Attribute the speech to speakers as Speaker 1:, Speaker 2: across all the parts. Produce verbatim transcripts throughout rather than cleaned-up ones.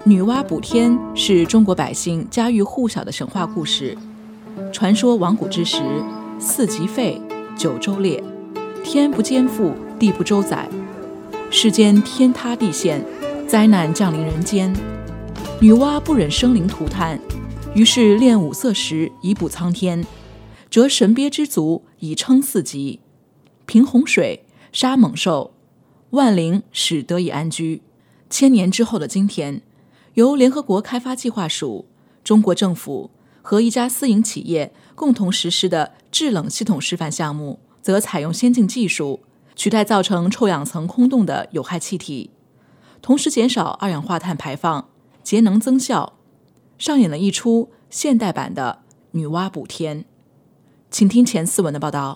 Speaker 1: 女娲补天是中国百姓家喻户晓的神话故事。传说亡古之时，四极沸，九州裂，天不肩负，地不周载，世间天塌地陷，灾难降临人间。女娲不忍生灵涂炭，于是炼五色石以补苍天，折神鳖之足以撑四极，平洪水，杀猛兽，万灵使得以安居。千年之后的今天，由联合国开发计划署、中国政府和一家私营企业共同实施的制冷系统示范项目，则采用先进技术，取代造成臭氧层空洞的有害气体，同时减少二氧化碳排放，节能增效，上演了一出现代版的女娲补天。请听前四文的报道。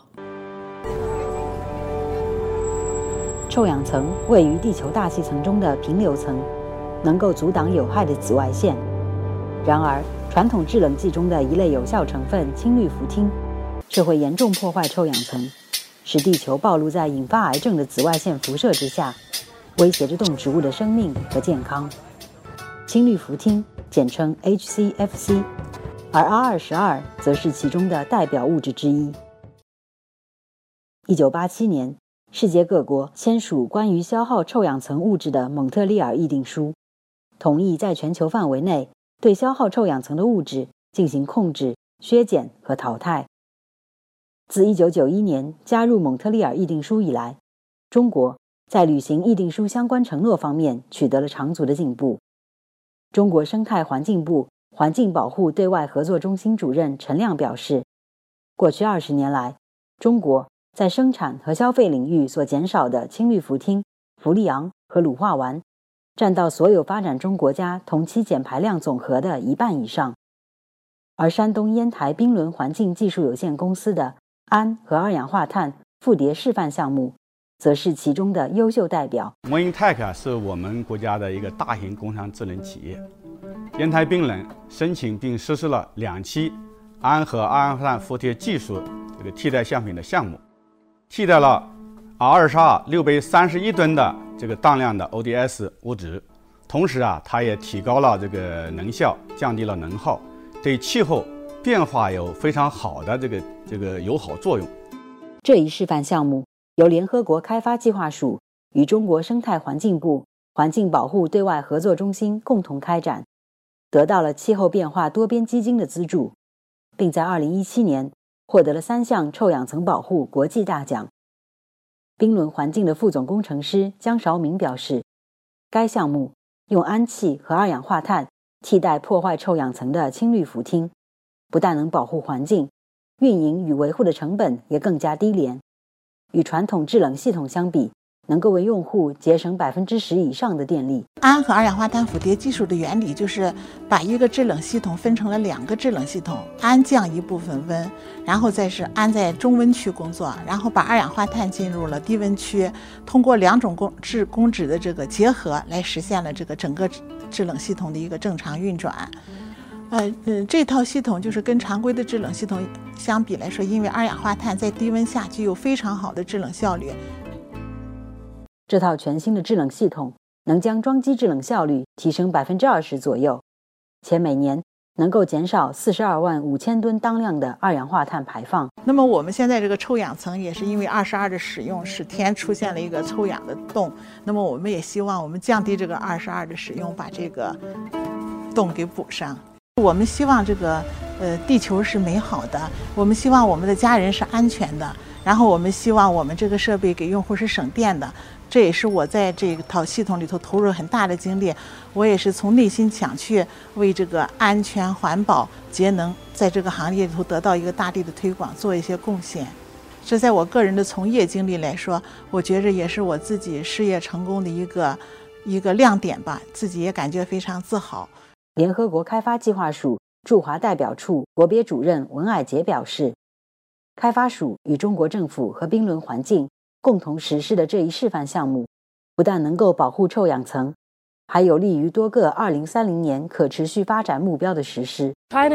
Speaker 2: 臭氧层位于地球大气层中的平流层，能够阻挡有害的紫外线。然而，传统制冷剂中的一类有效成分氢氯氟烃，却会严重破坏臭氧层，使地球暴露在引发癌症的紫外线辐射之下，威胁着动植物的生命和健康。氢氯氟烃简称 H C F C， 而 R 二十二 则是其中的代表物质之一。一九八七年，世界各国签署关于消耗臭氧层物质的蒙特利尔议定书，同意在全球范围内对消耗臭氧层的物质进行控制、削减和淘汰。自一九九一年加入蒙特利尔议定书以来，中国在履行议定书相关承诺方面取得了长足的进步。中国生态环境部环境保护对外合作中心主任陈亮表示，过去二十年来，中国在生产和消费领域所减少的氢氯氟烃、氟利昂和卤化烷，占到所有发展中国家同期减排量总和的一半以上。而山东烟台冰伦环境技术有限公司的氨和二氧化碳复叠示范项目，则是其中的优秀代表。
Speaker 3: Mointech 是我们国家的一个大型工商制冷企业，烟台冰冷申请并实施了两期氨和二氧化碳复叠技术这个替代项品的项目，替代了 R 二十二 六倍三十一吨的这个当量的 O D S 物质，同时啊，它也提高了这个能效，降低了能耗，对气候变化有非常好的这个这个友好作用。
Speaker 2: 这一示范项目由联合国开发计划署与中国生态环境部环境保护对外合作中心共同开展，得到了气候变化多边基金的资助，并在二零一七年获得了三项臭氧层保护国际大奖。冰伦环境的副总工程师江韶明表示，该项目用氨气和二氧化碳替代破坏臭氧层的氢氯氟烃，不但能保护环境，运营与维护的成本也更加低廉。与传统制冷系统相比，能够为用户节省百分之十以上的电力。
Speaker 4: 氨和二氧化碳复叠技术的原理就是把一个制冷系统分成了两个制冷系统，氨降一部分温，然后再是氨在中温区工作，然后把二氧化碳进入了低温区，通过两种工制工质的这个结合，来实现了这个整个制冷系统的一个正常运转。呃嗯，这套系统就是跟常规的制冷系统相比来说，因为二氧化碳在低温下具有非常好的制冷效率。
Speaker 2: 这套全新的制冷系统能将装机制冷效率提升百分之二十左右，且每年能够减少四十二万五千吨当量的二氧化碳排放。
Speaker 4: 那么我们现在这个臭氧层也是因为二十二的使用，使天出现了一个臭氧的洞。那么我们也希望我们降低这个二十二的使用，把这个洞给补上。我们希望这个呃地球是美好的，我们希望我们的家人是安全的，然后我们希望我们这个设备给用户是省电的。这也是我在这套系统里头投入很大的精力，我也是从内心想去为这个安全、环保、节能在这个行业里头得到一个大力的推广，做一些贡献。这在我个人的从业经历来说，我觉着也是我自己事业成功的一个一个亮点吧，自己也感觉非常自豪。
Speaker 2: 联合国开发计划署驻华代表处国别主任文爱杰表示，开发署与中国政府和冰伦环境共同实施的这一示范项目，不但能够保护臭氧层，还有利于多个二零三零年可持续发展目标的实施。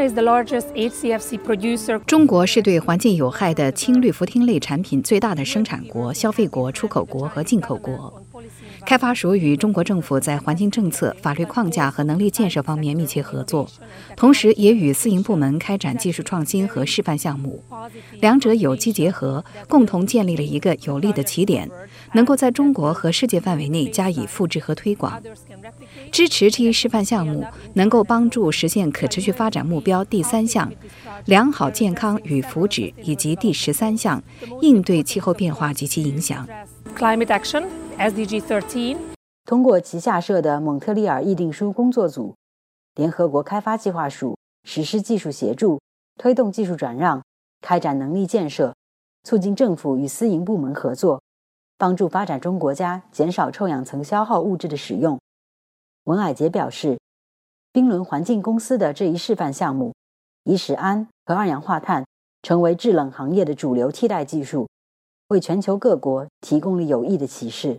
Speaker 5: 中国是对环境有害的氢氯氟烃类产品最大的生产国、消费国、出口国和进口国。 开发署与中国政府在环境政策、法律框架和能力建设方面密切合作，同时也与私营部门开展技术创新和示范项目，两者有机结合，共同建立了一个有力的起点，能够在中国和世界范围内加以复制和推广。支持这一示范项目，能够帮助实现可持续发展目标第三项良好健康与福祉，以及第十三项应对气候变化及其影响。
Speaker 6: Climate Action S D G 十三
Speaker 2: 通过旗下设的蒙特利尔议定书工作组、联合国开发计划署实施技术协助，推动技术转让，开展能力建设，促进政府与私营部门合作，帮助发展中国家减少臭氧层消耗物质的使用。文蔼杰表示，冰轮环境公司的这一示范项目，已使氨和二氧化碳成为制冷行业的主流替代技术，为全球各国提供了有益的启示。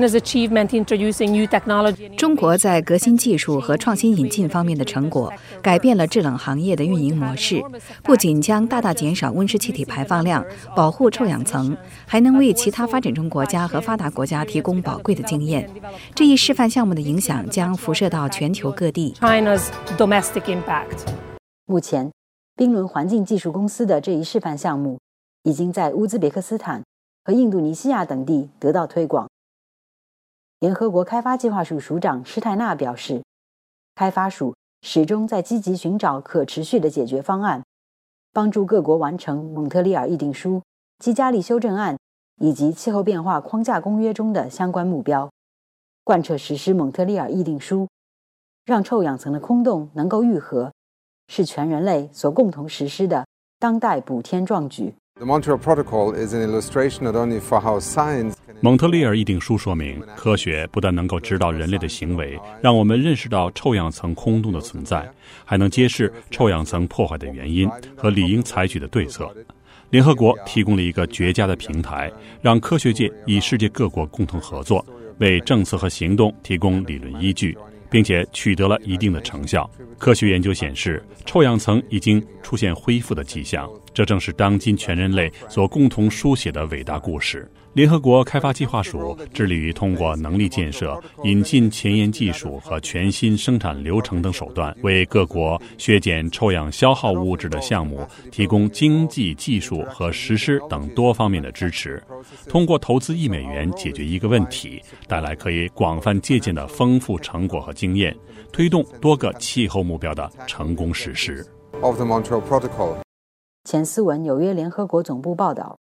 Speaker 5: 中国在革新技术和创新引进方面的成果，改变了制冷行业的运营模式，不仅将大大减少温室气体排放量，保护臭氧层，还能为其他发展中国家和发达国家提供宝贵的经验。这一示范项目的影响将辐射到全球各地。
Speaker 2: 目前，冰轮环境技术公司的这一示范项目已经在乌兹别克斯坦和印度尼西亚等地得到推广。联合国开发计划署署长施泰纳表示，开发署始终在积极寻找可持续的解决方案，帮助各国完成蒙特利尔议定书、基加利修正案以及气候变化框架公约中的相关目标，贯彻实施蒙特利尔议定书，让臭氧层的空洞能够愈合，是全人类所共同实施的当代补天壮举。
Speaker 7: 蒙特利尔议定书说明，科学不但能够指导人类的行为，让我们认识到臭氧层空洞的存在，还能揭示臭氧层破坏的原因和理应采取的对策。联合国提供了一个绝佳的平台，让科学界与世界各国共同合作，为政策和行动提供理论依据，并且取得了一定的成效。科学研究显示，臭氧层已经出现恢复的迹象，这正是当今全人类所共同书写的伟大故事。联合国开发计划署致力于通过能力建设、引进前沿技术和全新生产流程等手段，为各国削减臭氧消耗物质的项目提供经济、技术和实施等多方面的支持。通过投资一美元解决一个问题，带来可以广泛借鉴的丰富成果和经验，推动多个气候目标的成功实施。
Speaker 2: 前思文纽约联合国总部报道。